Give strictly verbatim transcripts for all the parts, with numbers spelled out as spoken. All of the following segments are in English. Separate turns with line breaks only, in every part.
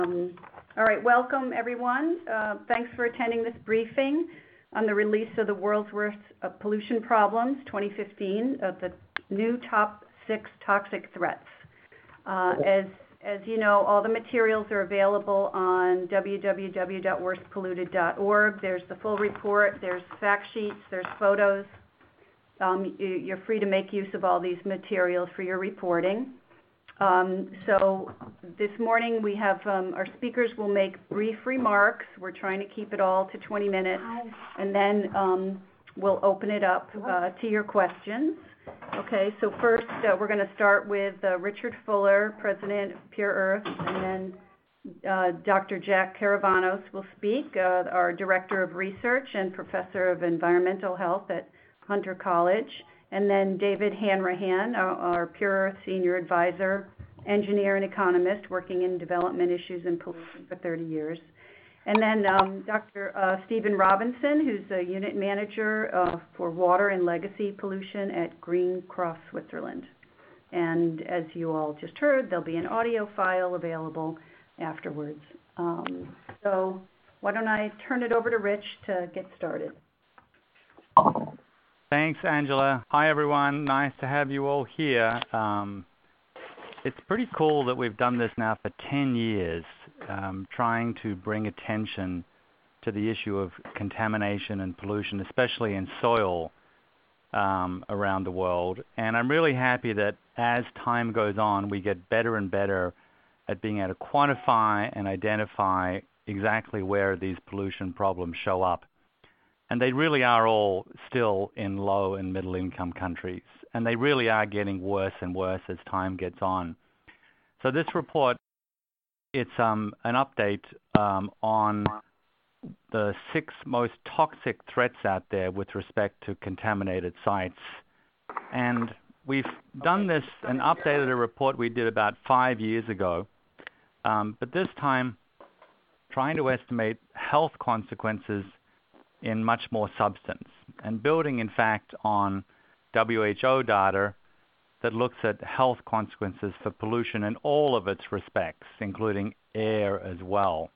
Um, all right, welcome everyone. Uh, thanks for attending this briefing on the release of the World's Worst uh, Pollution Problems twenty fifteen, of the new top six toxic threats. Uh, as, as you know, all the materials are available on w w w dot worst polluted dot org. There's the full report, there's fact sheets, there's photos. Um, you're free to make use of all these materials for your reporting. Um, so this morning we have, um, our speakers will make brief remarks. We're trying to keep it all to twenty minutes, and then um, we'll open it up uh, to your questions. Okay, so first uh, we're going to start with uh, Richard Fuller, President of Pure Earth, and then uh, Doctor Jack Caravanos will speak, uh, our Director of Research and Professor of Environmental Health at Hunter College. And then David Hanrahan, our, our Pure Earth Senior Advisor, engineer and economist working in development issues and pollution for thirty years. And then um, Doctor Uh, Stephen Robinson, who's a unit manager uh, for water and legacy pollution at Green Cross Switzerland. And as you all just heard, there'll be an audio file available afterwards. Um, so why don't I turn it over to Rich to get started.
Thanks, Angela. Hi, everyone. Nice to have you all here. Um, it's pretty cool that we've done this now for ten years, um, trying to bring attention to the issue of contamination and pollution, especially in soil um, around the world. And I'm really happy that as time goes on, we get better and better at being able to quantify and identify exactly where these pollution problems show up. And they really are all still in low and middle income countries. And they really are getting worse and worse as time gets on. So this report, it's um, an update um, on the six most toxic threats out there with respect to contaminated sites. And we've done this and updated a report we did about five years ago. Um, but this time, trying to estimate health consequences in much more substance, and building, in fact, on W H O data that looks at health consequences for pollution in all of its respects, including air as well,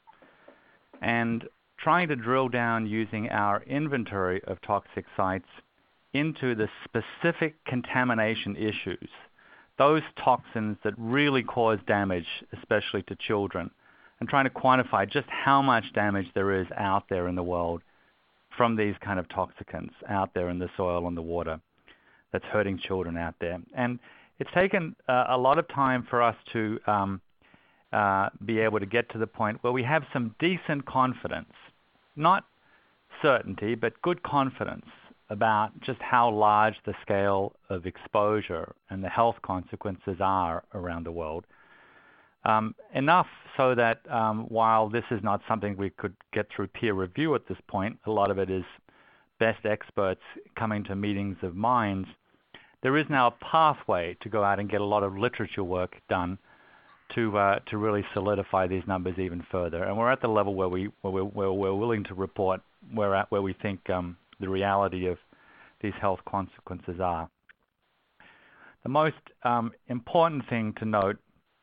and trying to drill down using our inventory of toxic sites into the specific contamination issues, those toxins that really cause damage, especially to children, and trying to quantify just how much damage there is out there in the world from these kind of toxicants out there in the soil and the water that's hurting children out there. And it's taken uh, a lot of time for us to um, uh, be able to get to the point where we have some decent confidence, not certainty, but good confidence about just how large the scale of exposure and the health consequences are around the world. Um, enough so that um, while this is not something we could get through peer review at this point, a lot of it is best experts coming to meetings of minds, there is now a pathway to go out and get a lot of literature work done to uh, to really solidify these numbers even further. And we're at the level where, we, where, we're, where we're willing to report where, at, where we think um, the reality of these health consequences are. The most um, important thing to note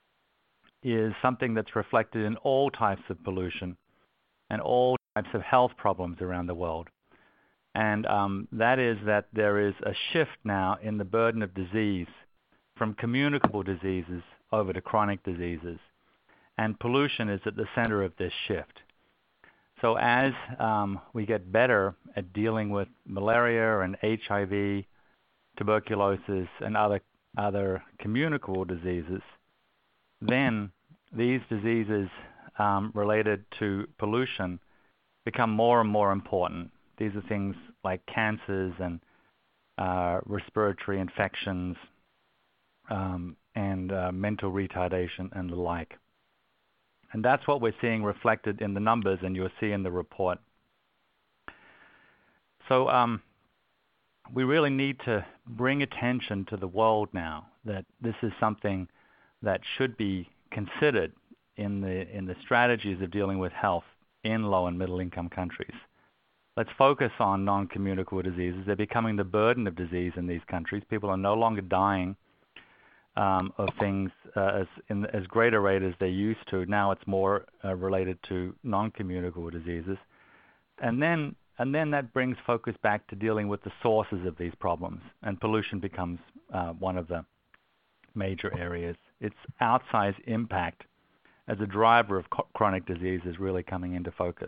is something that's reflected in all types of pollution and all types of health problems around the world. And um, that is that there is a shift now in the burden of disease from communicable diseases over to chronic diseases. And pollution is at the center of this shift. So as um, we get better at dealing with malaria and H I V, tuberculosis, and other, other communicable diseases, then these diseases um, related to pollution become more and more important. These are things like cancers and uh, respiratory infections um, and uh, mental retardation and the like. And that's what we're seeing reflected in the numbers, and you'll see in the report. So um, we really need to bring attention to the world now that this is something that should be considered in the in the strategies of dealing with health in low and middle income countries. Let's focus on non-communicable diseases. They're becoming the burden of disease in these countries. People are no longer dying um, of things uh, as in as great a rate as they used to. Now it's more uh, related to non-communicable diseases, and then and then that brings focus back to dealing with the sources of these problems, and pollution becomes uh, one of the major areas. Its outsized impact as a driver of chronic disease is really coming into focus.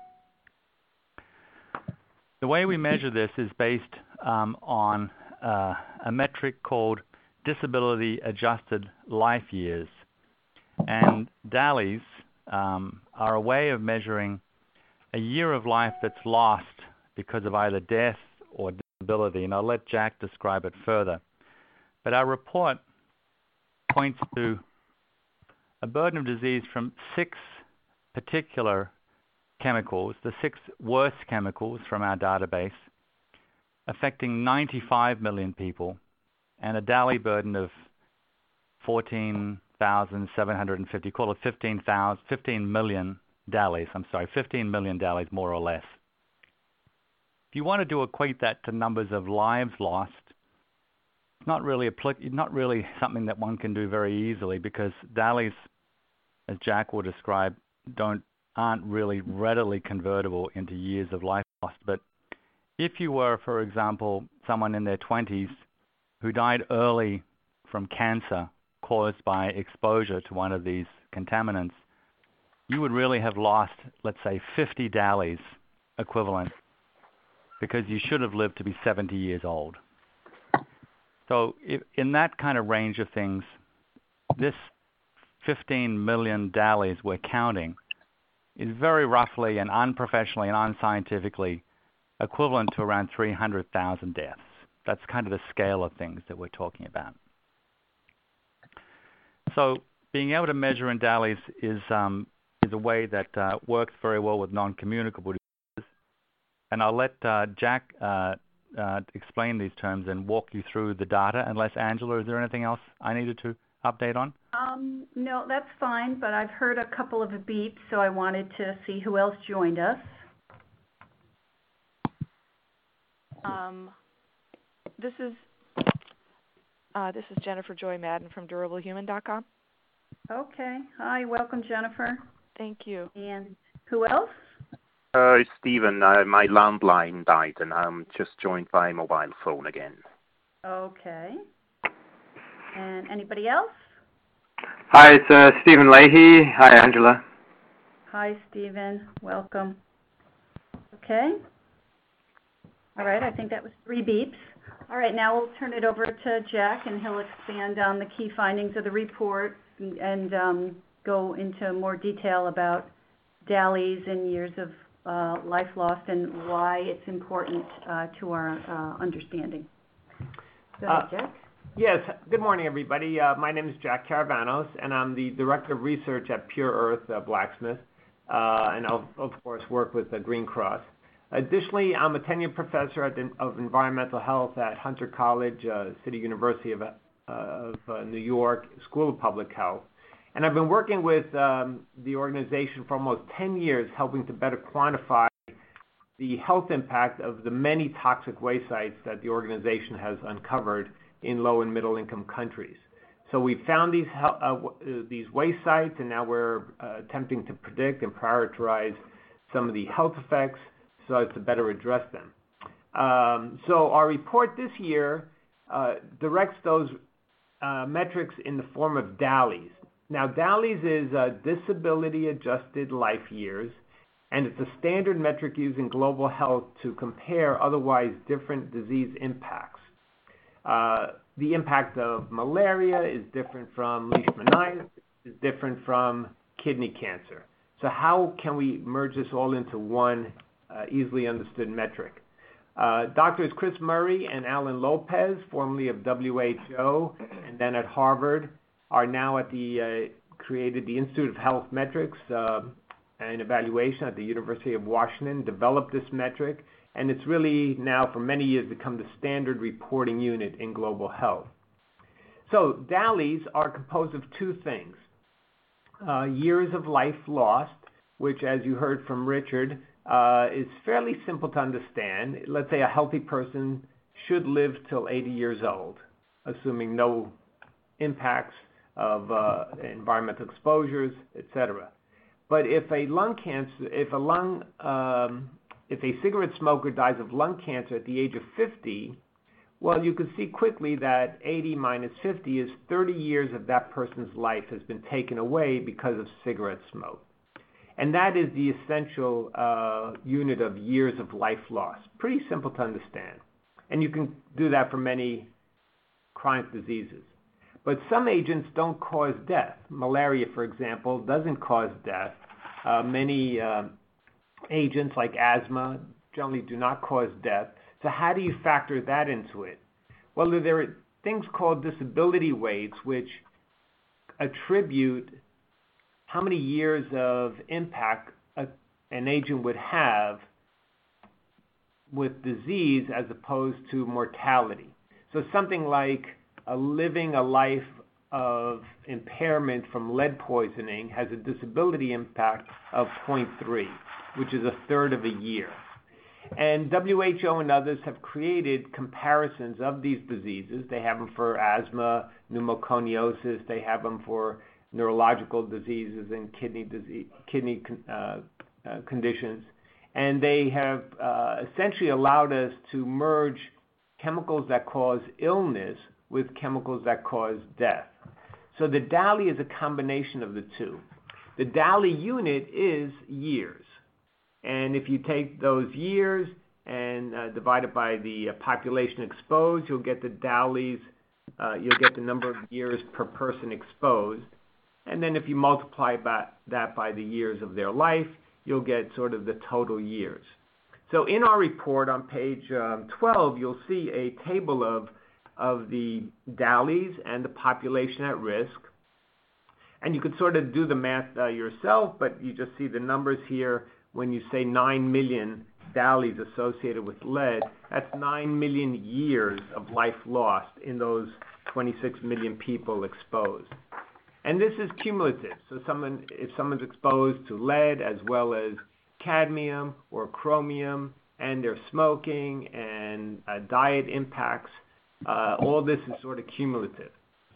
The way we measure this is based um, on uh, a metric called disability adjusted life years. And D A L Ys um, are a way of measuring a year of life that's lost because of either death or disability. And I'll let Jack describe it further. But our report points to a burden of disease from six particular chemicals, the six worst chemicals from our database, affecting ninety-five million people, and a D A L Y burden of fourteen thousand seven hundred fifty, call it fifteen thousand, fifteen million D A L Ys, I'm sorry, fifteen million D A L Ys more or less. If you wanted to equate that to numbers of lives lost, it's not really, applic- not really something that one can do very easily, because D A L Ys, as Jack will describe, don't aren't really readily convertible into years of life lost. But if you were, for example, someone in their twenties who died early from cancer caused by exposure to one of these contaminants, you would really have lost, let's say, fifty D A L Ys equivalent, because you should have lived to be seventy years old. So if, in that kind of range of things, this fifteen million D A L Ys we're counting is very roughly and unprofessionally and unscientifically equivalent to around three hundred thousand deaths. That's kind of the scale of things that we're talking about. So being able to measure in D A L Ys is, um, is a way that uh, works very well with non-communicable diseases. And I'll let uh, Jack uh, uh, explain these terms and walk you through the data. Unless, Angela, is there anything else I needed to update on?
Um, no, that's fine, but I've heard a couple of beeps, so I wanted to see who else joined us.
Um, this is uh, this is Jennifer Joy Madden from Durable Human dot com.
Okay. Hi, welcome, Jennifer.
Thank you.
And who else?
Uh, it's Stephen. Uh, my landline died, and I'm just joined by mobile phone again.
Okay. And anybody else?
Hi, it's uh, Stephen Leahy. Hi, Angela.
Hi, Stephen. Welcome. Okay. All right, I think that was three beeps. All right, now we'll turn it over to Jack, and he'll expand on the key findings of the report and, and um, go into more detail about D A L Ys and years of uh, life lost and why it's important uh, to our uh, understanding. Go ahead, uh, Jack.
Yes, good morning, everybody. Uh, my name is Jack Caravanos, and I'm the Director of Research at Pure Earth uh, Blacksmith, uh, and I'll, of course, work with the Green Cross. Additionally, I'm a tenured professor at the, of environmental health at Hunter College, uh, City University of, uh, of uh, New York, School of Public Health. And I've been working with um, the organization for almost ten years, helping to better quantify the health impact of the many toxic waste sites that the organization has uncovered in low and middle income countries. So we found these uh, these waste sites, and now we're uh, attempting to predict and prioritize some of the health effects so as to better address them. Um, so our report this year uh, directs those uh, metrics in the form of D A L Ys. Now, D A L Ys is uh, disability adjusted life years, and it's a standard metric used in global health to compare otherwise different disease impacts. Uh, the impact of malaria is different from leishmaniasis, is different from kidney cancer. So how can we merge this all into one uh, easily understood metric? Uh, Doctors Chris Murray and Alan Lopez, formerly of W H O and then at Harvard, are now at the uh, created the Institute of Health Metrics uh, and Evaluation at the University of Washington, developed this metric, and it's really now for many years become the standard reporting unit in global health. So D A L Ys are composed of two things. Uh, years of life lost, which, as you heard from Richard, uh, is fairly simple to understand. Let's say a healthy person should live till eighty years old, assuming no impacts of uh, environmental exposures, et cetera. But if a lung cancer, if a lung, um, if a cigarette smoker dies of lung cancer at the age of fifty, well, you can see quickly that eighty minus fifty is thirty years of that person's life has been taken away because of cigarette smoke. And that is the essential uh, unit of years of life loss. Pretty simple to understand. And you can do that for many chronic diseases. But some agents don't cause death. Malaria, for example, doesn't cause death. Uh, many uh, agents like asthma generally do not cause death. So how do you factor that into it? Well, there are things called disability weights, which attribute how many years of impact a, an agent would have with disease as opposed to mortality. So something like uh, living a life of impairment from lead poisoning has a disability impact of zero point three, which is a third of a year. And W H O and others have created comparisons of these diseases. They have them for asthma, pneumoconiosis. They have them for neurological diseases and kidney disease, kidney uh, uh, conditions. And they have uh, essentially allowed us to merge chemicals that cause illness with chemicals that cause death. So the D A L Y is a combination of the two. The D A L Y unit is years. And if you take those years and uh, divide it by the uh, population exposed, you'll get the D A L Ys, uh, you'll get the number of years per person exposed. And then if you multiply by, that by the years of their life, you'll get sort of the total years. So in our report on page um, twelve, you'll see a table of, of the D A L Ys and the population at risk. And you could sort of do the math uh, yourself, but you just see the numbers here. When you say nine million D A L Ys associated with lead, that's nine million years of life lost in those twenty-six million people exposed. And this is cumulative. So someone, if someone's exposed to lead as well as cadmium or chromium, and they're smoking and uh, diet impacts, uh, all this is sort of cumulative.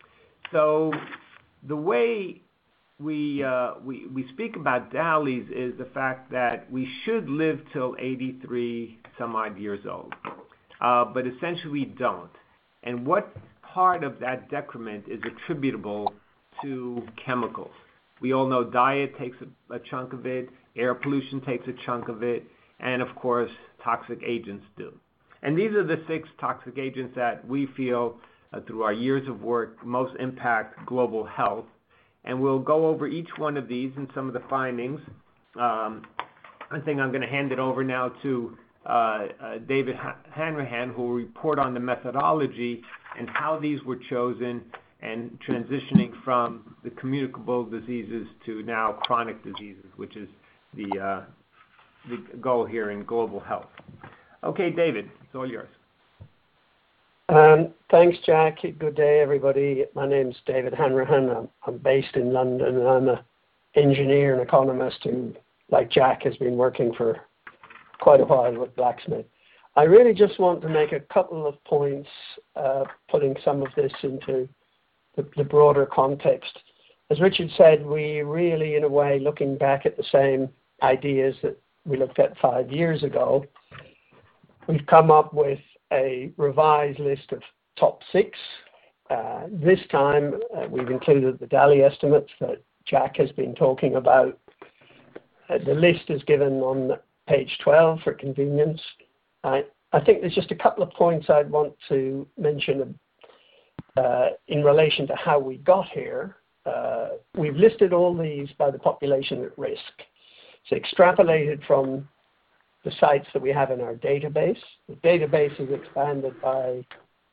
So the way we, uh, we, we speak about D A L Ys is the fact that we should live till eighty-three some odd years old, uh, but essentially we don't. And what part of that decrement is attributable to chemicals? We all know diet takes a, a chunk of it, air pollution takes a chunk of it, and of course toxic agents do. And these are the six toxic agents that we feel uh, through our years of work most impact global health. And we'll go over each one of these and some of the findings. Um, I think I'm going to hand it over now to uh, uh, David Hanrahan, who will report on the methodology and how these were chosen and transitioning from the communicable diseases to now chronic diseases, which is the, uh, the goal here in global health. Okay, David, it's all yours.
Um, thanks, Jack. Good day, everybody. My name's David Hanrahan. I'm, I'm based in London, and I'm an engineer and economist who, like Jack, has been working for quite a while with Blacksmith. I really just want to make a couple of points, uh, putting some of this into the, the broader context. As Richard said, we really, in a way, looking back at the same ideas that we looked at five years ago, we've come up with a revised list of top six. Uh, this time, uh, we've included the D A L Y estimates that Jack has been talking about. Uh, the list is given on page twelve for convenience. I, I think there's just a couple of points I'd want to mention uh, in relation to how we got here. Uh, we've listed all these by the population at risk. It's extrapolated from the sites that we have in our database. The database has expanded by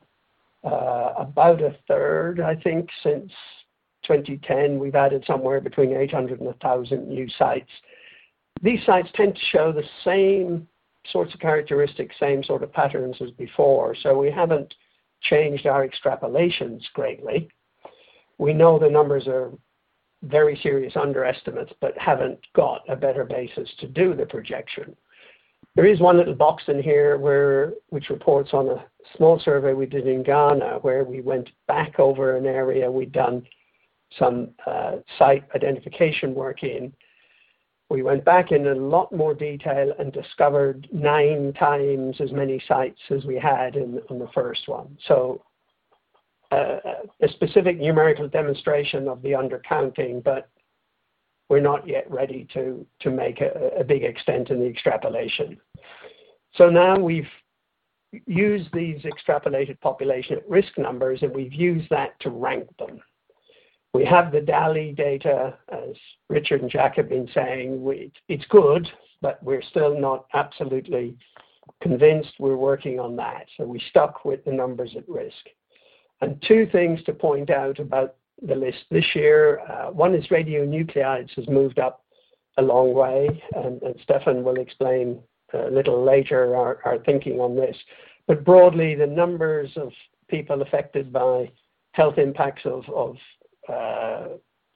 uh, about a third, I think, since twenty ten. We've added somewhere between eight hundred and one thousand new sites. These sites tend to show the same sorts of characteristics, same sort of patterns as before, so we haven't changed our extrapolations greatly. We know the numbers are very serious underestimates, but haven't got a better basis to do the projection. There is one little box in here where which reports on a small survey we did in Ghana where we went back over an area we'd done some uh, site identification work in. We went back in a lot more detail and discovered nine times as many sites as we had in, in the first one. So uh, a specific numerical demonstration of the undercounting, but we're not yet ready to, to make a, a big extent in the extrapolation. So now we've used these extrapolated population at risk numbers, and we've used that to rank them. We have the DALI data, as Richard and Jack have been saying. We, it's good, but we're still not absolutely convinced. We're working on that. So we stuck with the numbers at risk. And two things to point out about the list this year. Uh, one is radionuclides has moved up a long way, and, and Stefan will explain a little later our, our thinking on this. But broadly, the numbers of people affected by health impacts of, of uh,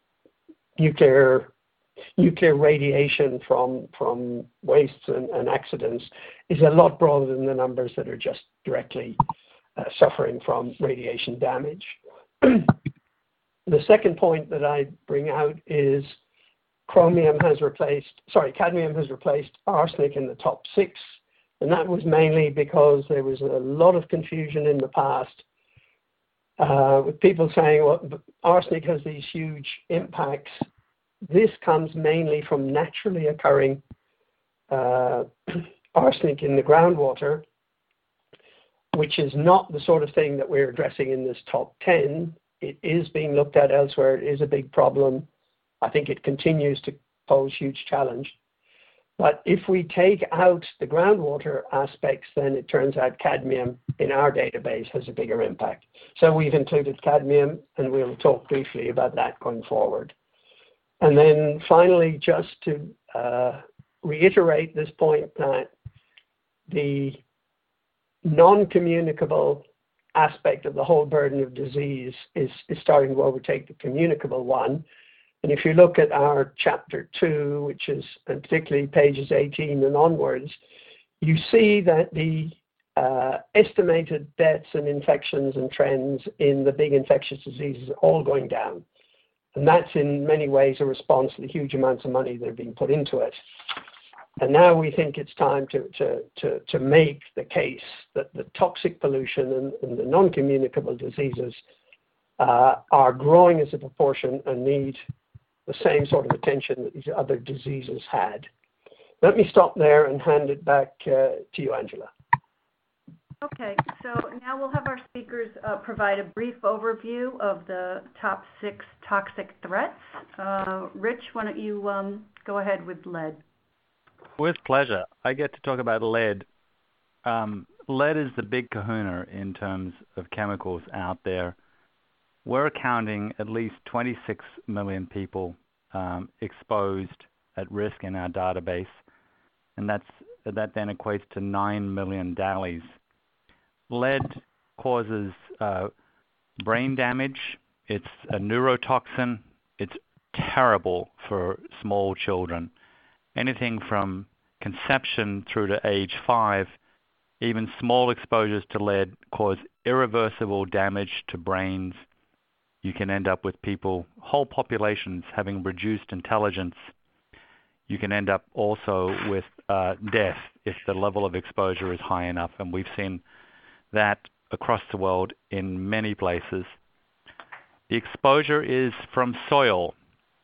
nuclear nuclear radiation from from wastes and, and accidents is a lot broader than the numbers that are just directly uh, suffering from radiation damage. The second point that I bring out is chromium has replaced, sorry, cadmium has replaced arsenic in the top six, and that was mainly because there was a lot of confusion in the past uh, with people saying, well, arsenic has these huge impacts. This comes mainly from naturally occurring uh, arsenic in the groundwater, which is not the sort of thing that we're addressing in this top ten. It is being looked at elsewhere. It is a big problem. I think it continues to pose huge challenge. But if we take out the groundwater aspects, then it turns out cadmium in our database has a bigger impact. So we've included cadmium, and we'll talk briefly about that going forward. And then finally, just to uh, reiterate this point that the non-communicable aspect of the whole burden of disease is, is starting to overtake the communicable one. And if you look at our chapter two, which is and particularly pages eighteen and onwards, you see that the uh, estimated deaths and infections and trends in the big infectious diseases are all going down. And that's in many ways a response to the huge amounts of money that are being put into it. And now we think it's time to, to, to, to make the case that the toxic pollution and, and the non-communicable diseases uh, are growing as a proportion and need the same sort of attention that these other diseases had. Let me stop there and hand it back uh, to you, Angela.
Okay, so now we'll have our speakers uh, provide a brief overview of the top six toxic threats. Uh, Rich, why don't you um, go ahead with lead?
With pleasure. I get to talk about lead. Um, lead is the big kahuna in terms of chemicals out there. We're counting at least twenty-six million people um, exposed at risk in our database, and that's, that then equates to nine million DALIs. Lead causes uh, brain damage. It's a neurotoxin. It's terrible for small children. Anything from conception through to age five, even small exposures to lead cause irreversible damage to brains. You can end up with people, whole populations, having reduced intelligence. You can end up also with uh, death if the level of exposure is high enough, and we've seen that across the world in many places. The exposure is from soil.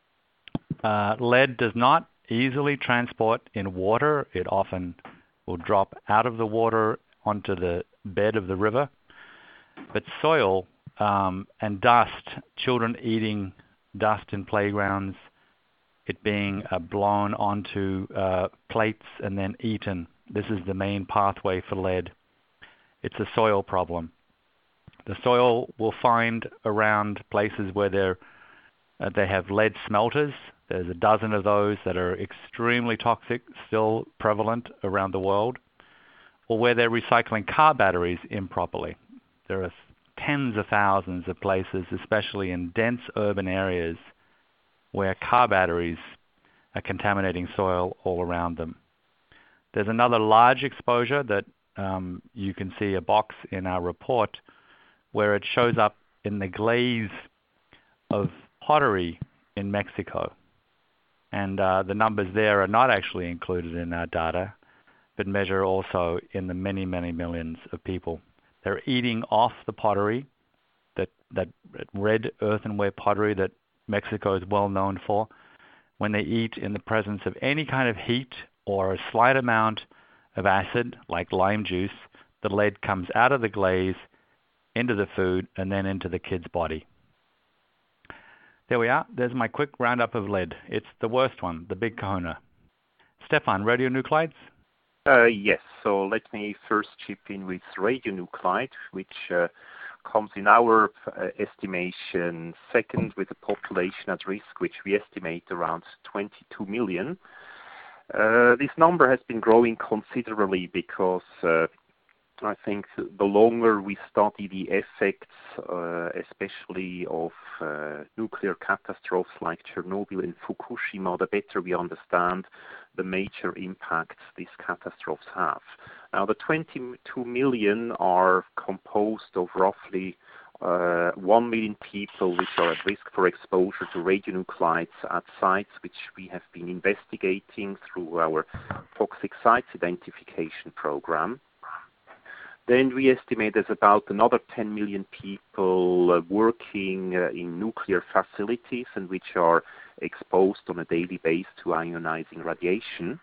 Uh, lead does not easily transport in water. It often will drop out of the water onto the bed of the river. But soil um, and dust, children eating dust in playgrounds, it being uh, blown onto uh, plates and then eaten. This is the main pathway for lead. It's a soil problem. The soil we'll find around places where they're, uh, they have lead smelters. There's a dozen of those that are extremely toxic, still prevalent around the world, or where they're recycling car batteries improperly. There are tens of thousands of places, especially in dense urban areas, where car batteries are contaminating soil all around them. There's another large exposure that um, you can see a box in our report where it shows up in the glaze of pottery in Mexico. And uh, the numbers there are not actually included in our data, but measure also in the many, many millions of people. They're eating off the pottery, that, that red earthenware pottery that Mexico is well known for. When they eat in the presence of any kind of heat or a slight amount of acid, like lime juice, the lead comes out of the glaze into the food and then into the kid's body. There we are. There's my quick roundup of lead. It's the worst one, the big kahuna. Stefan, radionuclides?
Uh, yes, so let me first chip in with radionuclide, which uh, comes in our uh, estimation second with a population at risk, which we estimate around twenty-two million. Uh, this number has been growing considerably because uh, I think the longer we study the effects, uh, especially of uh, nuclear catastrophes like Chernobyl and Fukushima, the better we understand the major impacts these catastrophes have. Now, the twenty-two million are composed of roughly uh, one million people which are at risk for exposure to radionuclides at sites which we have been investigating through our toxic sites identification program. Then we estimate there's about another ten million people uh, working uh, in nuclear facilities and which are exposed on a daily basis to ionizing radiation.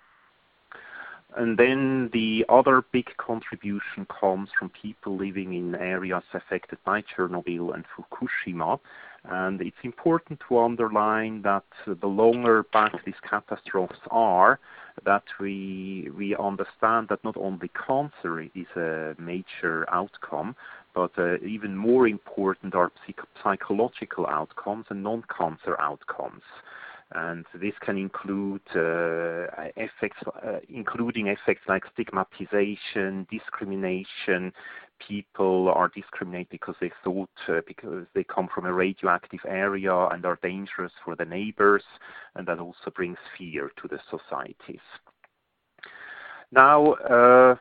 And then the other big contribution comes from people living in areas affected by Chernobyl and Fukushima. And it's important to underline that the longer back these catastrophes are, that we we understand that not only cancer is a major outcome, but uh, even more important are psych- psychological outcomes and non-cancer outcomes. And this can include uh, effects, uh, including effects like stigmatization, discrimination. People are discriminated because they thought uh, because they come from a radioactive area and are dangerous for the neighbors, and that also brings fear to the societies. Now, uh,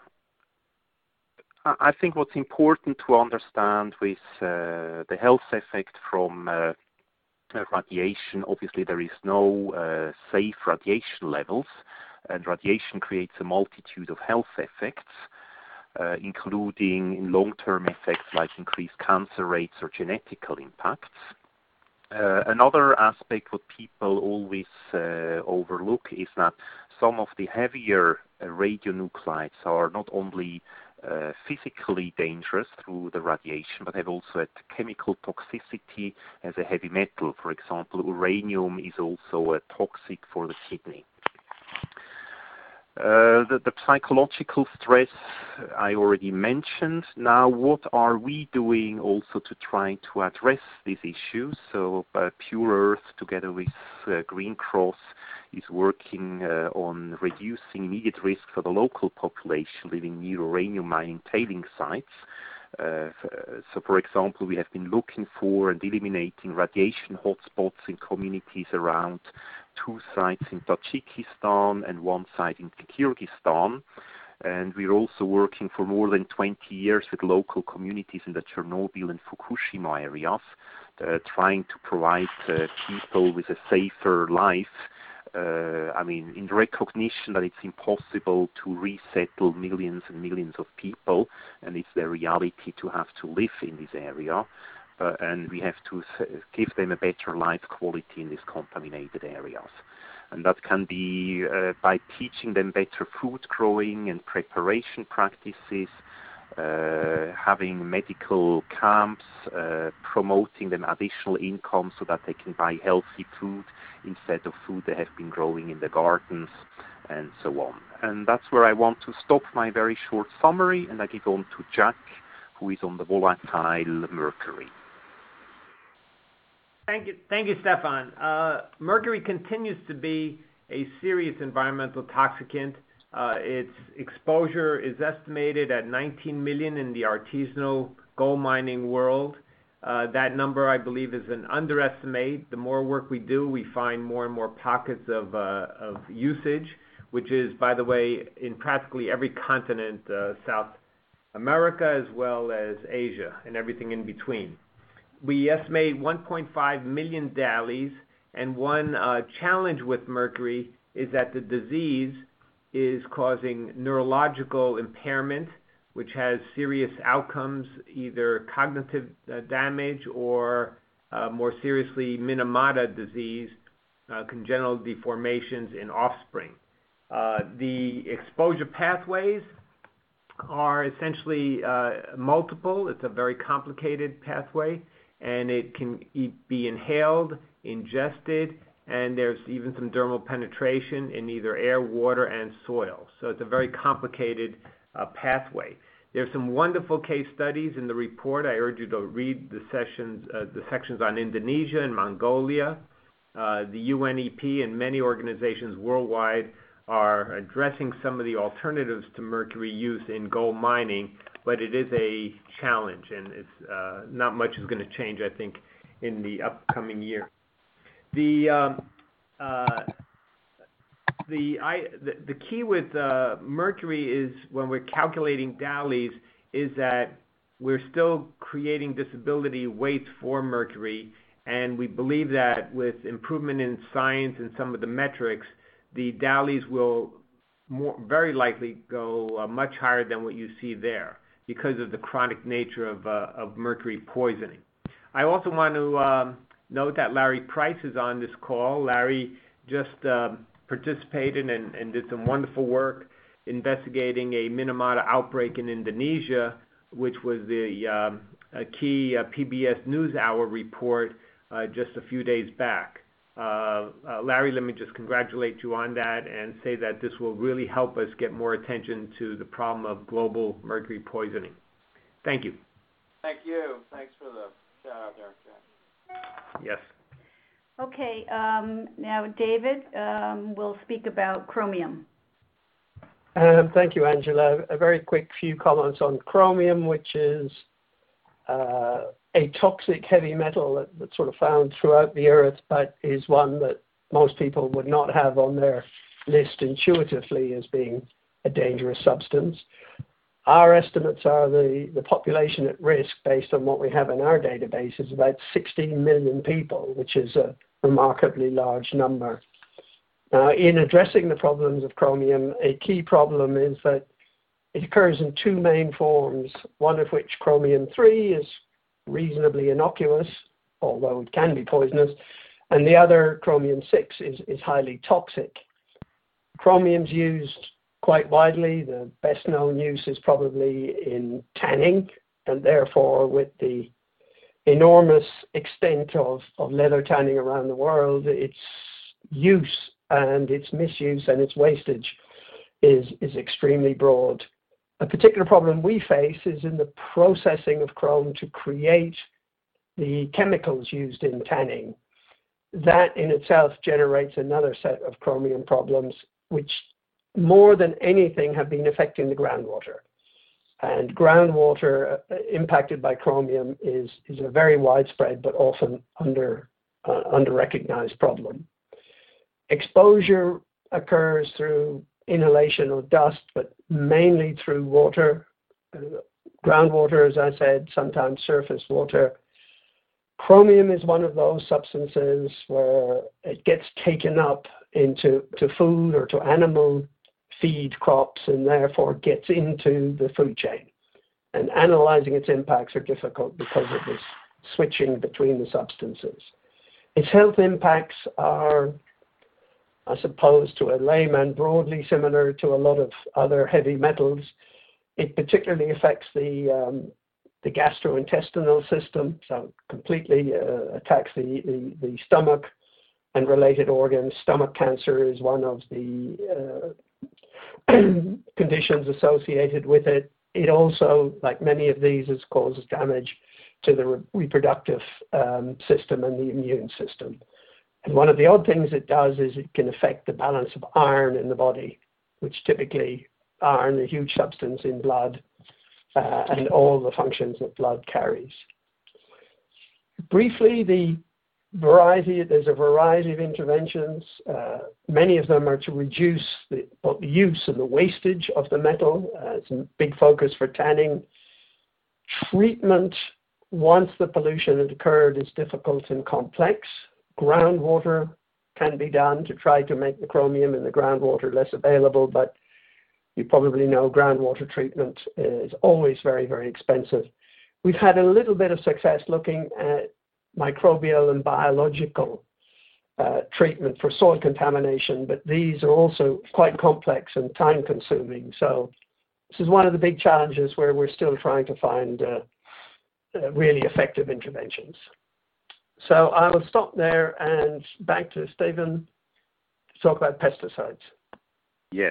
I think what's important to understand with uh, the health effect from uh, radiation, obviously there is no uh, safe radiation levels, and radiation creates a multitude of health effects, uh, including in long-term effects like increased cancer rates or genetical impacts. Uh, another aspect what people always uh, overlook is that some of the heavier uh, radionuclides are not only uh, physically dangerous through the radiation, but have also a chemical toxicity as a heavy metal. For example, uranium is also uh, toxic for the kidney. Uh, the, the psychological stress I already mentioned. Now, what are we doing also to try to address these issues? So, uh, Pure Earth, together with uh, Green Cross, is working uh, on reducing immediate risk for the local population living near uranium mining tailing sites. Uh, so, for example, we have been looking for and eliminating radiation hotspots in communities around two sites in Tajikistan and one site in Kyrgyzstan. And we're also working for more than twenty years with local communities in the Chernobyl and Fukushima areas, uh, trying to provide uh, people with a safer life. Uh, I mean, in recognition that it's impossible to resettle millions and millions of people, and it's their reality to have to live in this area, uh, and we have to give them a better life quality in these contaminated areas. And that can be uh, by teaching them better food growing and preparation practices, uh, having medical camps, uh, promoting them additional income so that they can buy healthy food instead of food they have been growing in the gardens, and so on. And that's where I want to stop my very short summary, and I give on to Jack, who is on the volatile mercury.
Thank you, thank you, Stefan. Uh, mercury continues to be a serious environmental toxicant. Uh, its exposure is estimated at nineteen million in the artisanal gold mining world. Uh, that number, I believe, is an underestimate. The more work we do, we find more and more pockets of, uh, of usage, which is, by the way, in practically every continent uh, south America as well as Asia and everything in between. We estimate one point five million D A L Ys, and one uh, challenge with mercury is that the disease is causing neurological impairment, which has serious outcomes, either cognitive uh, damage or uh, more seriously Minamata disease, uh, congenital deformations in offspring. Uh, the exposure pathways are essentially uh, multiple. It's a very complicated pathway, and it can be inhaled, ingested, and there's even some dermal penetration in either air, water, and soil. So it's a very complicated uh, pathway. There's some wonderful case studies in the report. I urge you to read the sessions, uh, the sections on Indonesia and Mongolia. Uh, the U N E P and many organizations worldwide are addressing some of the alternatives to mercury use in gold mining, but it is a challenge, and it's uh, not much is going to change, I think, in the upcoming year. The um, uh, the, I, the the key with uh, mercury is when we're calculating D A L Ys is that we're still creating disability weights for mercury, and we believe that with improvement in science and some of the metrics, the D A L Ys will more, very likely go uh, much higher than what you see there because of the chronic nature of, uh, of mercury poisoning. I also want to um, note that Larry Price is on this call. Larry just uh, participated and, and did some wonderful work investigating a Minamata outbreak in Indonesia, which was the um, a key uh, P B S NewsHour report uh, just a few days back. Uh, uh, Larry, let me just congratulate you on that and say that this will really help us get more attention to the problem of global mercury poisoning. Thank you.
Thank you. Thanks for the shout out there, Jack.
Yes.
Okay, um, now David um, will speak about chromium.
Um, thank you, Angela. A very quick few comments on chromium, which is uh, a toxic heavy metal that, that's sort of found throughout the earth, but is one that most people would not have on their list intuitively as being a dangerous substance. Our estimates are the, the population at risk, based on what we have in our database, is about sixteen million people, which is a remarkably large number. Now, in addressing the problems of chromium, a key problem is that it occurs in two main forms, one of which, chromium three, is reasonably innocuous, although it can be poisonous, and the other, chromium six, is, is highly toxic. Chromium's used quite widely. The best known use is probably in tanning, and therefore with the enormous extent of, of leather tanning around the world, its use and its misuse and its wastage is, is extremely broad. A particular problem we face is in the processing of chrome to create the chemicals used in tanning. That in itself generates another set of chromium problems, which more than anything have been affecting the groundwater. And groundwater uh, impacted by chromium is, is a very widespread but often under, uh, under-recognized problem. Exposure occurs through inhalation or dust, but mainly through water. Uh, groundwater, as I said, sometimes surface water. Chromium is one of those substances where it gets taken up into to food or to animal feed crops and therefore gets into the food chain. And analyzing its impacts are difficult because of this switching between the substances. Its health impacts are, I suppose, to a layman, broadly similar to a lot of other heavy metals. It particularly affects the, um, the gastrointestinal system, so completely uh, attacks the, the, the stomach and related organs. Stomach cancer is one of the uh, conditions associated with it. It also, like many of these, causes damage to the re- reproductive um, system and the immune system. And one of the odd things it does is it can affect the balance of iron in the body, which typically iron, a huge substance in blood, uh, and all the functions that blood carries. Briefly, the variety, there's a variety of interventions. Uh, many of them are to reduce the, both the use and the wastage of the metal. Uh, it's a big focus for tanning. Treatment, once the pollution has occurred, is difficult and complex. Groundwater can be done to try to make the chromium in the groundwater less available, but you probably know groundwater treatment is always very, very expensive. We've had a little bit of success looking at microbial and biological uh, treatment for soil contamination, but these are also quite complex and time consuming. So this is one of the big challenges where we're still trying to find uh, uh, really effective interventions. So I will stop there and back to Stephen to talk about pesticides.
Yes.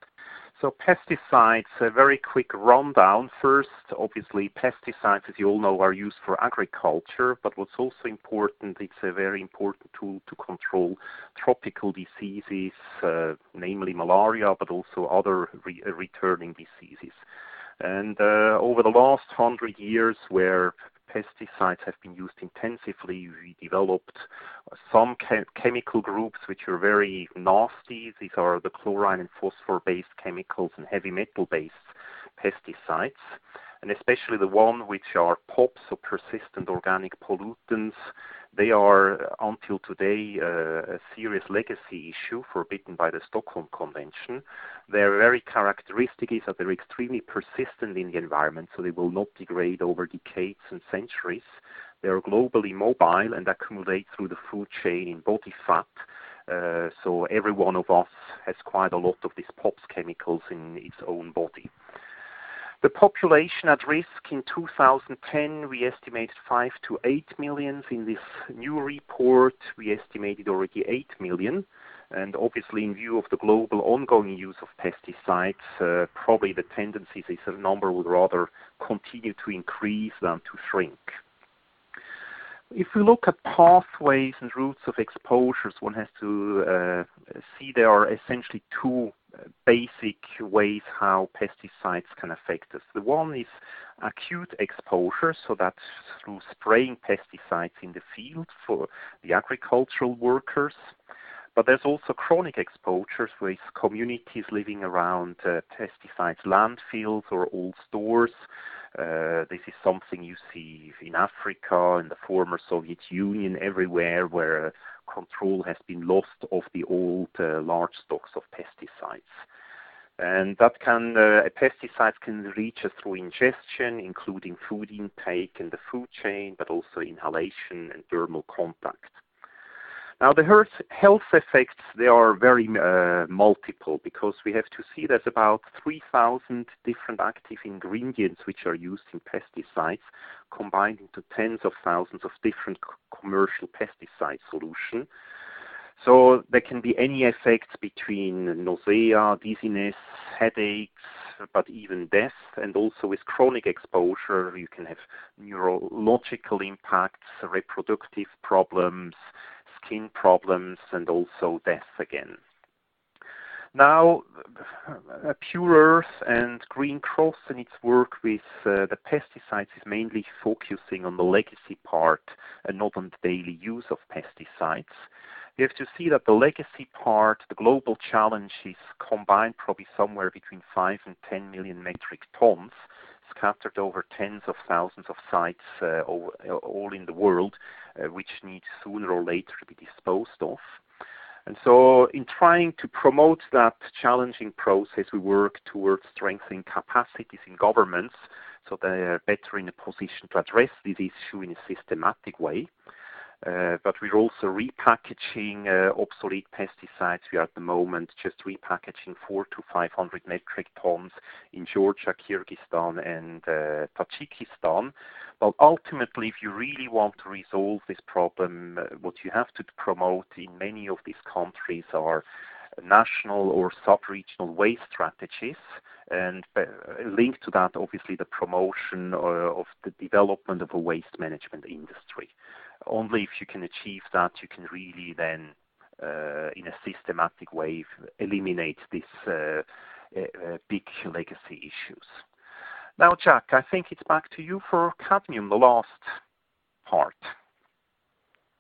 So pesticides, a very quick rundown. First, obviously, pesticides, as you all know, are used for agriculture, but what's also important, it's a very important tool to control tropical diseases, uh, namely malaria, but also other re- returning diseases. And uh, over the last hundred years, where pesticides have been used intensively, we developed some chem- chemical groups which are very nasty. These are the chlorine and phosphor-based chemicals and heavy metal-based pesticides, and especially the one which are P O Ps, so persistent organic pollutants. They are, until today, uh, a serious legacy issue forbidden by the Stockholm Convention. Their very characteristic is that they're extremely persistent in the environment, so they will not degrade over decades and centuries. They are globally mobile and accumulate through the food chain in body fat. Uh, so every one of us has quite a lot of these P O Ps chemicals in its own body. The population at risk in two thousand ten, we estimated five to eight million. In this new report, we estimated already eight million. And obviously, in view of the global ongoing use of pesticides, uh, probably the tendency is that the number would rather continue to increase than to shrink. If we look at pathways and routes of exposures, one has to uh, see there are essentially two basic ways how pesticides can affect us. The one is acute exposure, so that's through spraying pesticides in the field for the agricultural workers. But there's also chronic exposures with communities living around uh, pesticides landfills or old stores. Uh, this is something you see in Africa, in the former Soviet Union, everywhere where uh, control has been lost of the old uh, large stocks of pesticides. And that can, uh, pesticides can reach us through ingestion, including food intake and the food chain, but also inhalation and dermal contact. Now, the health effects, they are very uh, multiple, because we have to see there's about three thousand different active ingredients which are used in pesticides, combined into tens of thousands of different commercial pesticide solutions. So there can be any effects between nausea, dizziness, headaches, but even death. And also with chronic exposure, you can have neurological impacts, reproductive problems, skin problems, and also death again. Now, Pure Earth and Green Cross and its work with uh, the pesticides is mainly focusing on the legacy part and not on the daily use of pesticides. You have to see that the legacy part, the global challenge, is combined probably somewhere between five and ten million metric tons, scattered over tens of thousands of sites uh, all, all in the world, uh, which need sooner or later to be disposed of. And so in trying to promote that challenging process, we work towards strengthening capacities in governments so they are better in a position to address this issue in a systematic way. Uh, but we're also repackaging uh, obsolete pesticides. We are at the moment just repackaging four to five hundred metric tons in Georgia, Kyrgyzstan, and uh, Tajikistan. But ultimately, if you really want to resolve this problem, uh, what you have to promote in many of these countries are national or sub-regional waste strategies, and uh, linked to that, obviously, the promotion uh, of the development of a waste management industry. Only if you can achieve that, you can really then, uh, in a systematic way, eliminate these uh, uh, big legacy issues. Now, Jack, I think it's back to you for cadmium, the last part.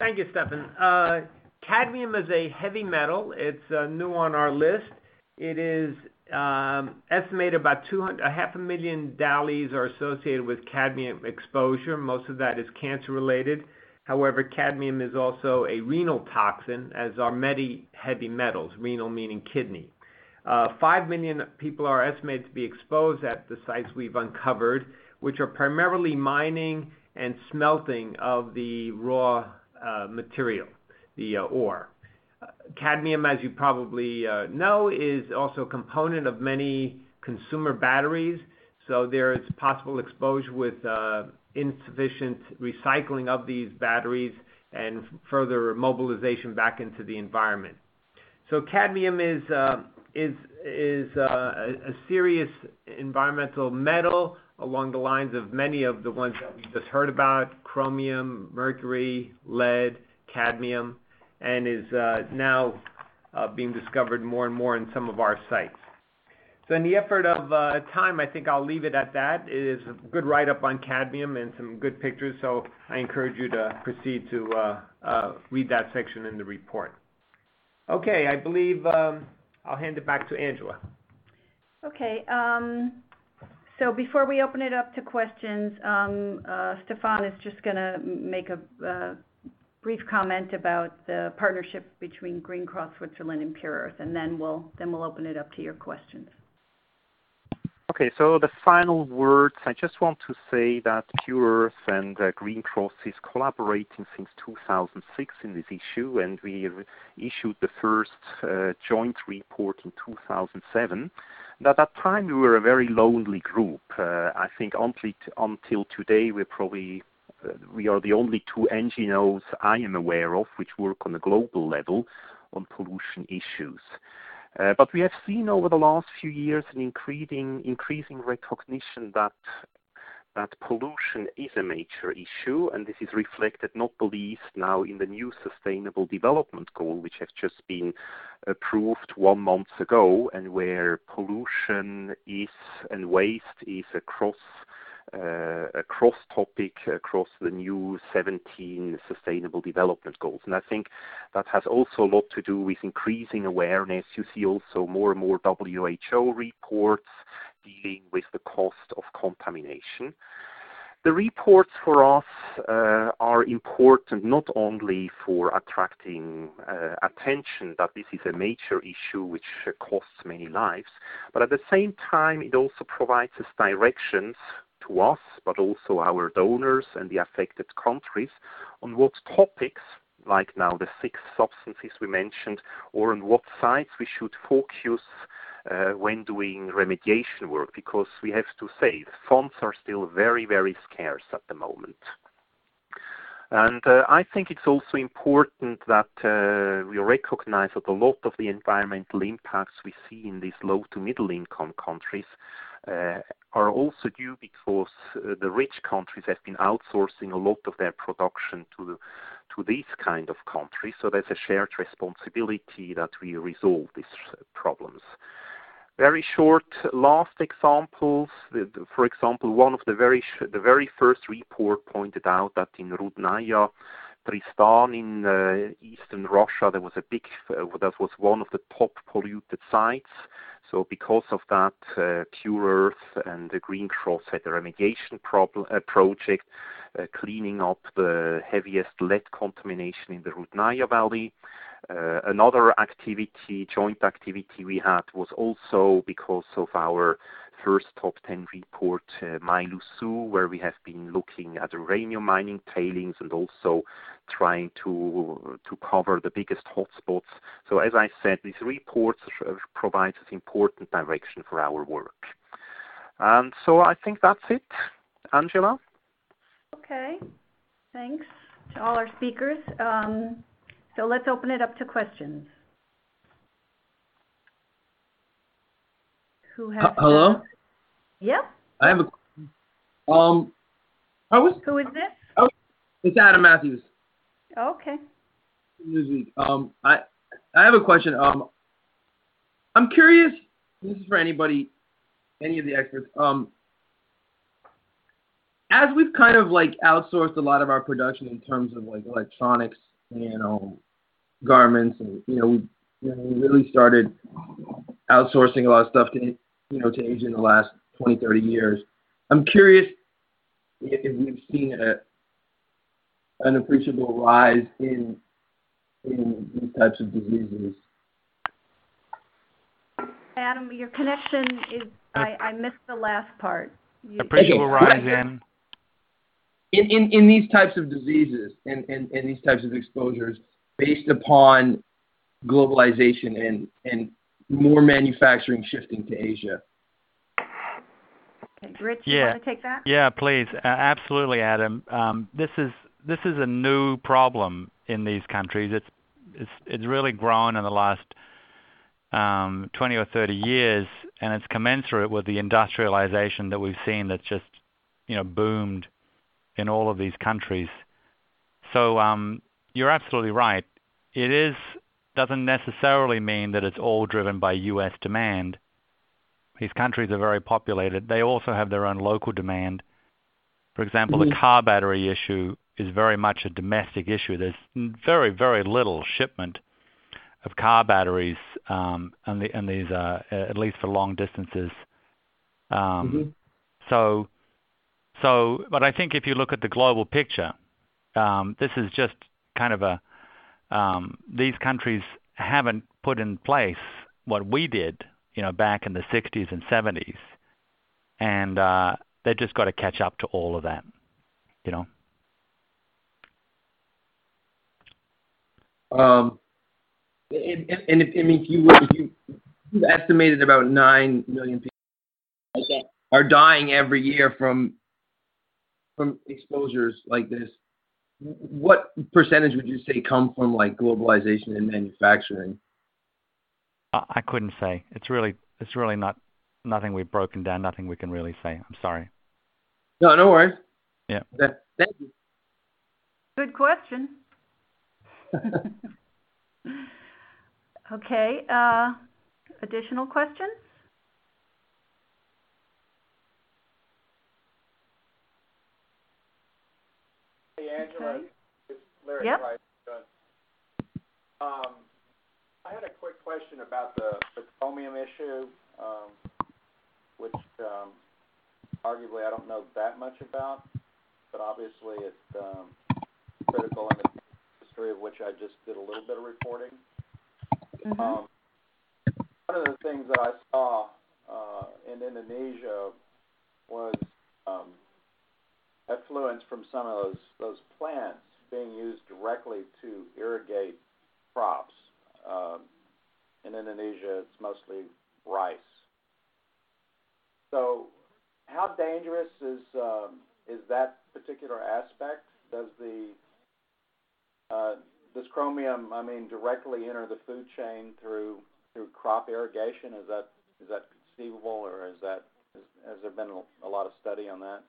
Thank you, Stefan. Uh, cadmium is a heavy metal. It's uh, new on our list. It is um, estimated about two hundred, a half a million DALYs are associated with cadmium exposure. Most of that is cancer-related. However, cadmium is also a renal toxin, as are many heavy metals, renal meaning kidney. Uh, Five million people are estimated to be exposed at the sites we've uncovered, which are primarily mining and smelting of the raw uh, material, the uh, ore. Uh, cadmium, as you probably uh, know, is also a component of many consumer batteries, so there is possible exposure with uh, insufficient recycling of these batteries and further mobilization back into the environment. So cadmium is uh, is is uh, a, a serious environmental metal along the lines of many of the ones that we just heard about: chromium, mercury, lead, cadmium, and is uh, now uh, being discovered more and more in some of our sites. So in the effort of uh, time, I think I'll leave it at that. It is a good write-up on cadmium and some good pictures, so I encourage you to proceed to uh, uh, read that section in the report. Okay, I believe um, I'll hand it back to Angela.
Okay, um, so before we open it up to questions, um, uh, Stefan is just going to make a uh, brief comment about the partnership between Green Cross Switzerland and Pure Earth, and then we'll then we'll open it up to your questions.
Okay, so the final words, I just want to say that Pure Earth and uh, Green Cross is collaborating since two thousand six in this issue, and we issued the first uh, joint report in two thousand seven. And at that time, we were a very lonely group. Uh, I think until, until today, we're probably, uh, we are the only two N G Os I am aware of which work on a global level on pollution issues. Uh, but we have seen over the last few years an increasing, increasing recognition that that pollution is a major issue, and this is reflected not the least now in the new Sustainable Development Goal, which has just been approved one month ago, and where pollution is and waste is a cross Uh, a cross topic across the new seventeen Sustainable Development Goals. And I think that has also a lot to do with increasing awareness. You see also more and more W H O reports dealing with the cost of contamination. The reports for us uh, are important not only for attracting uh, attention that this is a major issue which uh, costs many lives, but at the same time it also provides us directions to us, but also our donors and the affected countries, on what topics, like now the six substances we mentioned, or on what sites we should focus uh, when doing remediation work, because we have to say the funds are still very, very scarce at the moment. And uh, I think it's also important that uh, we recognize that a lot of the environmental impacts we see in these low to middle income countries uh, are also due because uh, the rich countries have been outsourcing a lot of their production to the, to these kind of countries. So there's a shared responsibility that we resolve these problems. Very short last examples. The, the, for example, one of the very sh- the very first report pointed out that in Rudnaya, Tristan in uh, eastern Russia, there was a big uh, that was one of the top polluted sites. So because of that, uh, Pure Earth and the Green Cross had a remediation problem, uh, project uh, cleaning up the heaviest lead contamination in the Rudnaya Valley. Uh, another activity, joint activity we had was also because of our first top ten report, uh, Mailusu, where we have been looking at uranium mining tailings and also trying to to cover the biggest hotspots. So as I said, these reports provide us important direction for our work. And so I think that's it. Angela?
Okay, thanks to all our speakers. Um, So let's open it up to questions. Who has?
Uh, hello.
Uh, yep.
I have a. Um, I was.
Who is this?
Oh, it's Adam Matthews.
Okay.
Newsweek. Um, I I have a question. Um, I'm curious. This is for anybody, any of the experts. Um, as we've kind of like outsourced a lot of our production in terms of like electronics you know, garments, and you know, we, you know, we really started outsourcing a lot of stuff to, you know, to Asia in the last twenty, thirty years. I'm curious if, if we've seen a an appreciable rise in in these types of diseases.
Adam, your connection is, I, I missed the last part. You,
Appreciable rise in?
In, in, in these types of diseases and, and, and these types of exposures based upon globalization and, and more manufacturing shifting to Asia.
Okay, Rich,
yeah.
you want to take that?
Yeah, please. Uh, absolutely, Adam. Um, this is this is a new problem in these countries. It's it's it's really grown in the last um, twenty or thirty years, and it's commensurate with the industrialization that we've seen that's just, you know, boomed in all of these countries. So um, you're absolutely right. It is doesn't necessarily mean that it's all driven by U S demand. These countries are very populated. They also have their own local demand. For example, mm-hmm. the car battery issue is very much a domestic issue. There's very, very little shipment of car batteries, um, and, the, and these, uh, at least for long distances. Um, mm-hmm. So, so, but I think if you look at the global picture, um, this is just kind of a, um, these countries haven't put in place what we did, you know, back in the sixties and seventies, and uh, they've just got to catch up to all of that, you know.
Um, and, and if, I mean, if you if you you've estimated about nine million people are dying every year from from exposures like this, what percentage would you say come from like globalization and manufacturing?
I couldn't say. It's really, it's really not, nothing we've broken down, nothing we can really say. I'm sorry.
No, no worries.
Yeah.
That, thank you.
Good question. Okay. Uh, additional questions?
Hey, Angela.
Okay.
It's Larry
Yep.
Price. Um, I had a quick question about the, the chromium issue, um, which um, arguably I don't know that much about, but obviously it's um, critical in the history of which I just did a little bit of reporting.
Mm-hmm.
Um, one of the things that I saw uh, in Indonesia was um, effluents from some of those, those plants being used directly to irrigate crops. Um, in Indonesia, it's mostly rice. So, how dangerous is um, is that particular aspect? Does the uh, does chromium, I mean, directly enter the food chain through through crop irrigation? Is that is that conceivable, or is that is, has there been a, a lot of study on that?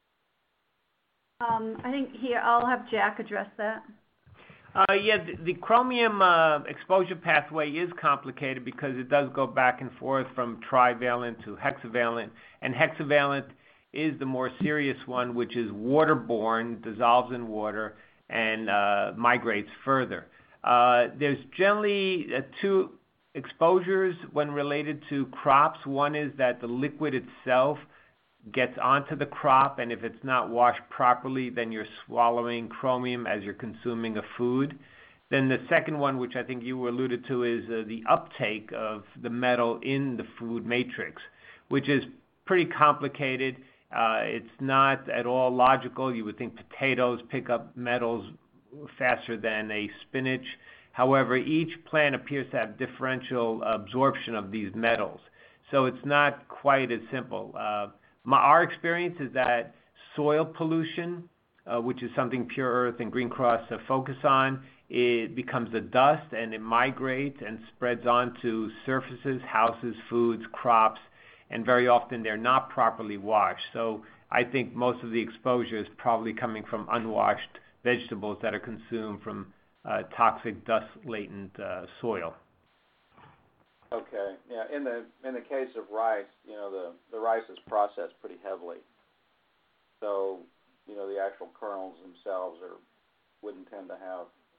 Um, I think here I'll have Jack address that.
Uh, yeah, the, the chromium uh, exposure pathway is complicated because it does go back and forth from trivalent to hexavalent, and hexavalent is the more serious one, which is waterborne, dissolves in water, and uh, migrates further. Uh, there's generally uh, two exposures when related to crops. One is that the liquid itself gets onto the crop, and if it's not washed properly, then you're swallowing chromium as you're consuming a food. Then the second one, which I think you alluded to, is uh, the uptake of the metal in the food matrix, which is pretty complicated. Uh, it's not at all logical. You would think potatoes pick up metals faster than a spinach. However, each plant appears to have differential absorption of these metals. So it's not quite as simple. Uh, My, our experience is that soil pollution, uh, which is something Pure Earth and Green Cross uh, focus on, it becomes a dust and it migrates and spreads onto surfaces, houses, foods, crops, and very often they're not properly washed. So I think most of the exposure is probably coming from unwashed vegetables that are consumed from uh, toxic dust-latent uh, soil.
Okay. Yeah. In the in the case of rice, you know, the, the rice is processed pretty heavily. So, you know, the actual kernels themselves are wouldn't tend to have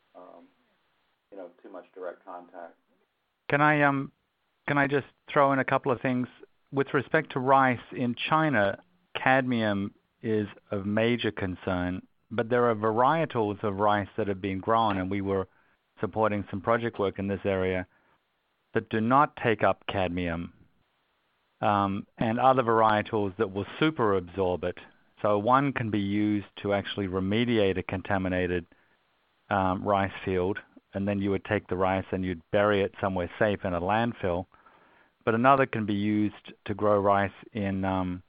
um, you know, too much direct contact.
Can I um, can I just throw in a couple of things with respect to rice in China? Cadmium is of major concern, but there are varietals of rice that have been grown, and we were supporting some project work in this area that do not take up cadmium, um, and other varietals that will super absorb it. So one can be used to actually remediate a contaminated um, rice field, and then you would take the rice and you'd bury it somewhere safe in a landfill. But another can be used to grow rice in um,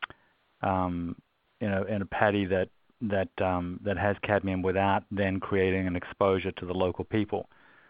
um, in, a, in a paddy that that um, that has cadmium without then creating an exposure to the local people.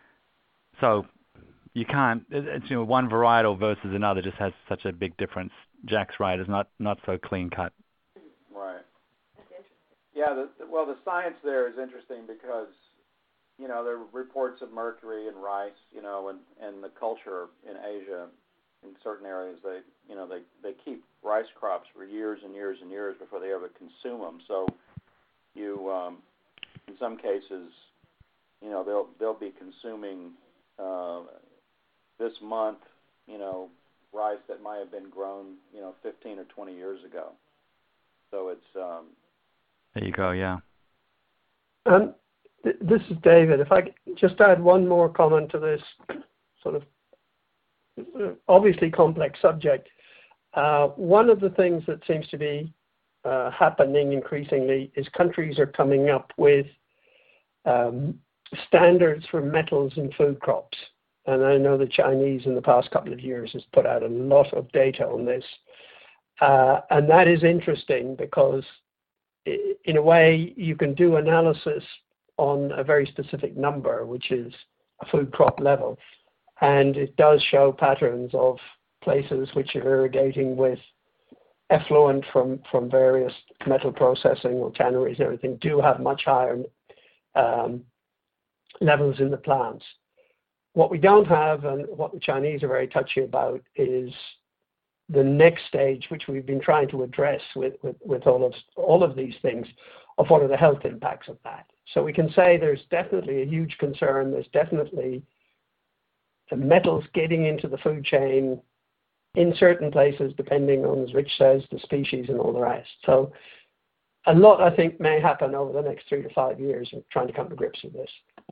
So you can't. It's, you know, one varietal versus another just has such a big difference. Jack's right; it's not not so clean cut.
Right. Yeah. The, the, well, the science there is interesting because, you know, there are reports of mercury in rice, you know, and, and the culture in Asia, in certain areas, they, you know, they, they keep rice crops for years and years and years before they ever consume them. So you, um, in some cases, you know, they'll they'll be consuming uh, this month, you know, rice that might have been grown, you know, fifteen or twenty years ago. So it's um,
there you go, yeah.
Um, th- this is David. If I could just add one more comment to this sort of obviously complex subject. Uh, one of the things that seems to be uh, happening increasingly is countries are coming up with um, standards for metals in food crops. And I know the Chinese in the past couple of years has put out a lot of data on this. Uh, and that is interesting because in a way you can do analysis on a very specific number, which is a food crop level. And it does show patterns of places which are irrigating with effluent from, from various metal processing or tanneries and everything do have much higher um, levels in the plants. What we don't have, and what the Chinese are very touchy about, is the next stage, which we've been trying to address with, with, with all of all of these things, of what are the health impacts of that. So we can say there's definitely a huge concern. There's definitely the metals getting into the food chain in certain places, depending on, as Rich says, the species and all the rest. So a lot, I think, may happen over the next three to five years in trying to come to grips with this.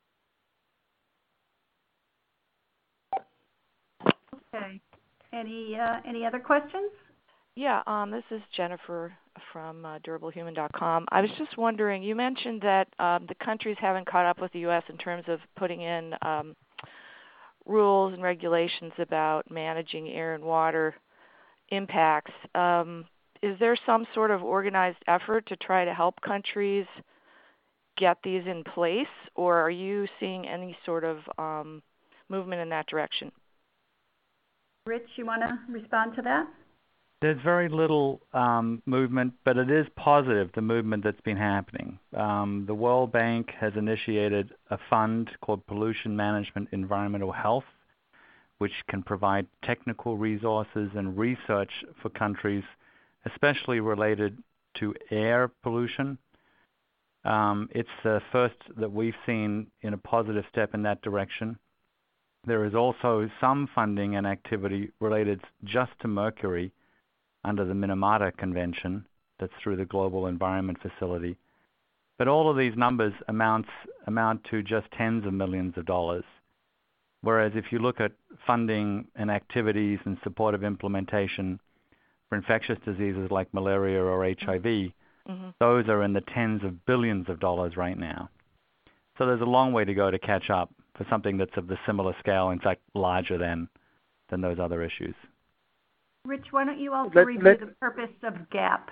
Okay. Any uh, any other questions?
Yeah, um, this is Jennifer from uh, durable human dot com. I was just wondering, you mentioned that um, the countries haven't caught up with the U S in terms of putting in um, rules and regulations about managing air and water impacts. Um, is there some sort of organized effort to try to help countries get these in place, or are you seeing any sort of um, movement in that direction?
Rich, you want to respond to that?
There's very little um, movement, but it is positive, the movement that's been happening. Um, the World Bank has initiated a fund called Pollution Management Environmental Health, which can provide technical resources and research for countries, especially related to air pollution. Um, it's the first that we've seen in a positive step in that direction. There is also some funding and activity related just to mercury under the Minamata Convention, that's through the Global Environment Facility. But all of these numbers amounts, amount to just tens of millions of dollars. Whereas if you look at funding and activities and supportive implementation for infectious diseases like malaria or H I V, mm-hmm. those are in the tens of billions of dollars right now. So there's a long way to go to catch up for something that's of the similar scale, in fact, larger than than those other issues.
Rich, why don't you also
let,
review
let,
the purpose of GAP?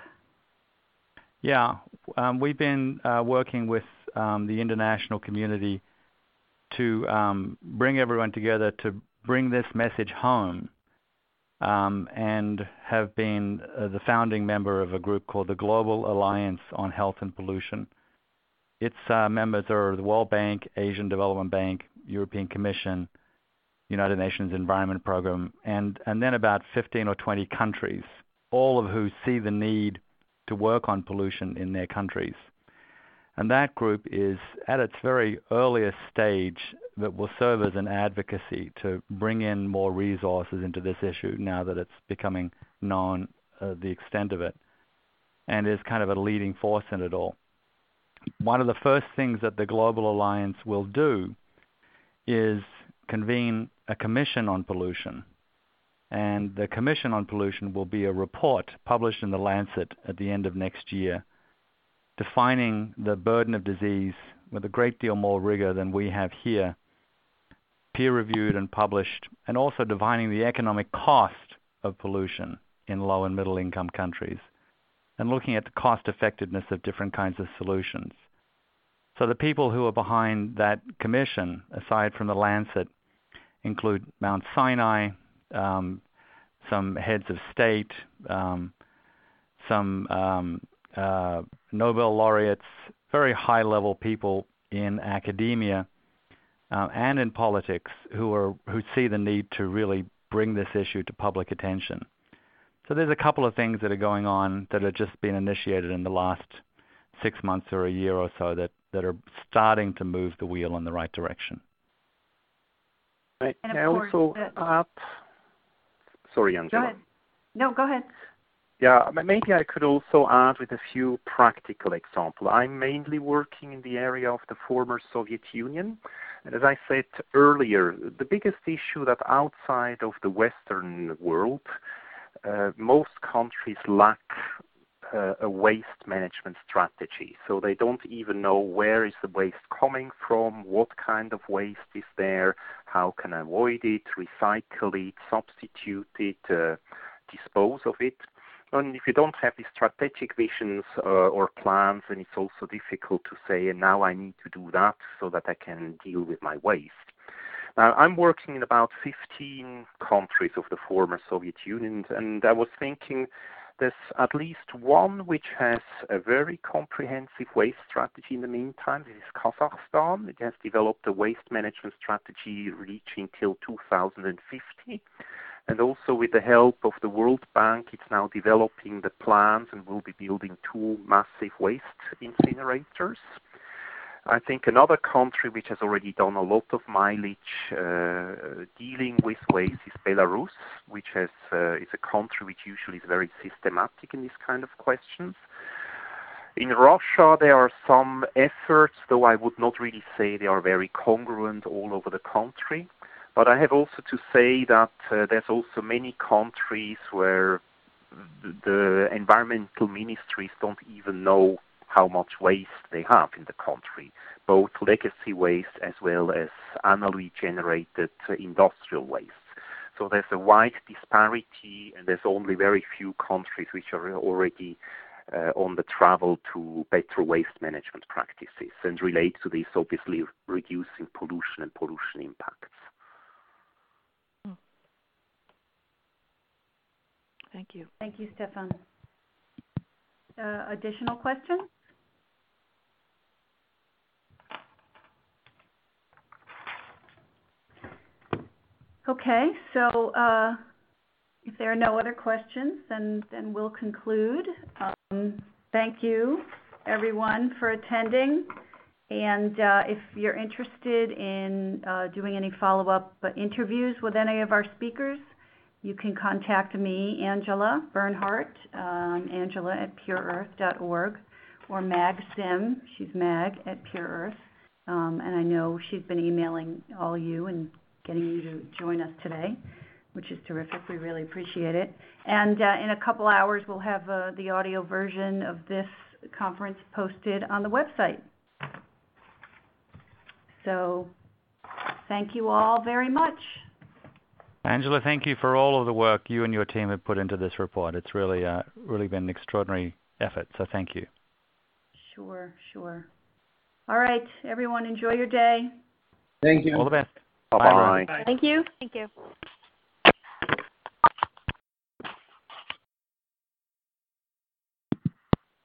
Yeah, um, we've been uh, working with um, the international community to um, bring everyone together to bring this message home, um, and have been uh, the founding member of a group called the Global Alliance on Health and Pollution. Its uh, members are the World Bank, Asian Development Bank, European Commission, United Nations Environment Program, and, and then about fifteen or twenty countries, all of who see the need to work on pollution in their countries. And that group is at its very earliest stage that will serve as an advocacy to bring in more resources into this issue now that it's becoming known uh, the extent of it, and is kind of a leading force in it all. One of the first things that the Global Alliance will do is convene a commission on pollution. And the Commission on Pollution will be a report published in The Lancet at the end of next year, defining the burden of disease with a great deal more rigor than we have here, peer-reviewed and published, and also defining the economic cost of pollution in low and middle-income countries, and looking at the cost-effectiveness of different kinds of solutions. So the people who are behind that commission, aside from The Lancet, include Mount Sinai, um, some heads of state, um, some um, uh, Nobel laureates, very high-level people in academia uh, and in politics who are who see the need to really bring this issue to public attention. So there's a couple of things that are going on that have just been initiated in the last six months or a year or so that, that are starting to move the wheel in the right direction.
Right.
And of
I
course,
also
uh,
add, sorry, Angela.
Go ahead. No, go ahead.
Yeah, maybe I could also add with a few practical examples. I'm mainly working in the area of the former Soviet Union. And as I said earlier, the biggest issue that outside of the Western world, uh, most countries lack uh, a waste management strategy. So they don't even know where is the waste coming from, what kind of waste is there, how can I avoid it, recycle it, substitute it, uh, dispose of it. And if you don't have these strategic visions uh, or plans, then it's also difficult to say, and now I need to do that so that I can deal with my waste. Now, I'm working in about fifteen countries of the former Soviet Union, and I was thinking there's at least one which has a very comprehensive waste strategy in the meantime. This is Kazakhstan. It has developed a waste management strategy reaching till two thousand fifty. And also with the help of the World Bank, it's now developing the plans and will be building two massive waste incinerators. I think another country which has already done a lot of mileage uh, dealing with waste is Belarus, which has uh, is a country which usually is very systematic in these kind of questions. In Russia, there are some efforts, though I would not really say they are very congruent all over the country. But I have also to say that uh, there's also many countries where the environmental ministries don't even know how much waste they have in the country, both legacy waste as well as annually generated uh, industrial waste. So there's a wide disparity, and there's only very few countries which are already uh, on the travel to better waste management practices, and relate to this, obviously, reducing pollution and pollution impacts.
Thank you.
Thank you, Stefan. Uh, additional questions? Okay, so uh, if there are no other questions, then, then we'll conclude. Um, thank you, everyone, for attending. And uh, if you're interested in uh, doing any follow-up uh, interviews with any of our speakers, you can contact me, Angela Bernhardt, um, Angela at pure earth dot org, or Mag Sim, she's Mag at Pure Earth. Um, and I know she's been emailing all you and getting you to join us today, which is terrific. We really appreciate it. And uh, in a couple hours, we'll have uh, the audio version of this conference posted on the website. So thank you all very much.
Angela, thank you for all of the work you and your team have put into this report. It's really, uh, really been an extraordinary effort, so thank you.
Sure, sure. All right, everyone, enjoy your day.
Thank you.
All the best.
Bye-bye.
Bye.
Thank you. Thank you.